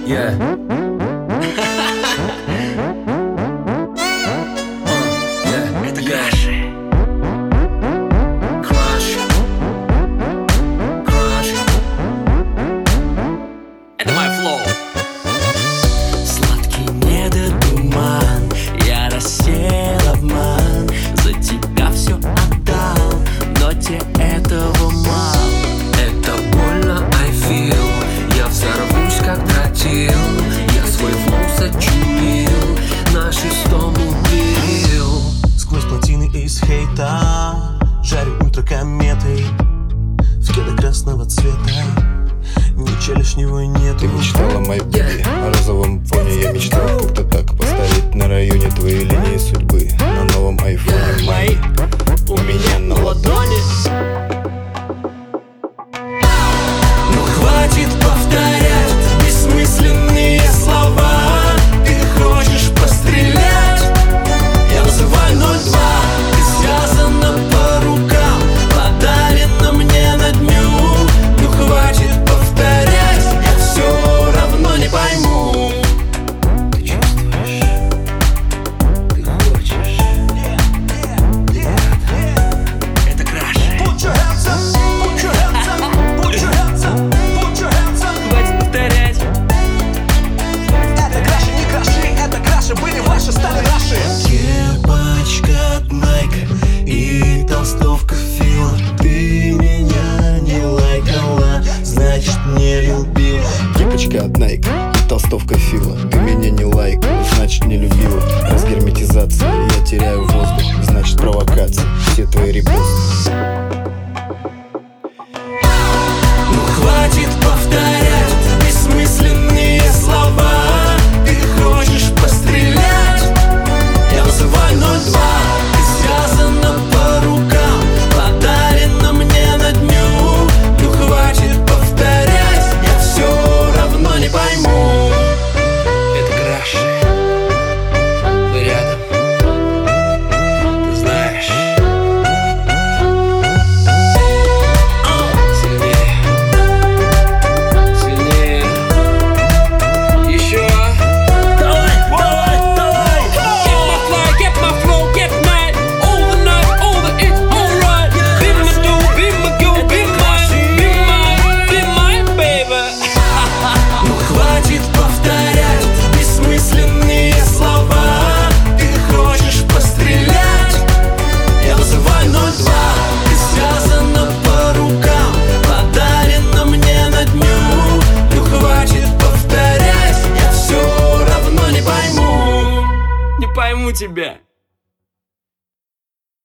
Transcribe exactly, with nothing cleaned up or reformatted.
Yeah. Это краш. Crush. Crush. Это мой флоу. Сладкий недотуман, я рассеял обман, за тебя все отдал, но тебе этого мало. Это больно, I feel. Я взорвусь, как тротил. Я свой флоу сочинил, на шестом убил. Сквозь плотины из хейта жарю ультракометой в кеда красного цвета. Ничего лишнего нету. Ты мечтала о моей победе, о розовом фоне. Я мечтал как-то так поставить на районе твои линии судьбы. На новом айфоне мои у меня на ладони. Ну хватит повторять бессмысленные слова. Ты хочешь пострелять? Я вызываю ноль два. Ты связана по рукам, подарена мне на дню. Ну хватит повторять, я все равно не пойму. Ты чувствуешь? Ты хочешь? Это краш. Put your hands up, put your hands up, put your hands up, put your hands up. Хватит повторять. Это краши, не краши, это краши, были ваши, стали наши. Кепочка от Nike и толстовка Фила. Ты меня не лайкала, значит не любила. Кепочка от Nike и толстовка Фила. Ты меня не лайкала, значит не любила. Разгерметизация, я теряю воздух, значит провокация. Все твои репосты. Ну хватит повторять бессмысленные слова. Ты хочешь пострелять? Я вызываю ноль два. Ты связана по рукам, подарена мне на дню. Ну хватит повторять, я все равно не пойму. Это краш. Вы рядом. Ты знаешь. Сильнее. Сильнее. Еще. Давай, давай, давай. Get my fly, get my flow, get mad. All the night, all the it's alright. Be my dude, be my girl, be mine, be mine, be mine, baby. Ну хватит повторять бессмысленные слова. Ты хочешь пострелять? Я вызываю ноль два. Ты связана по рукам, подарена мне на дню. Ну хватит повторять, я все равно не пойму. Не пойму тебя.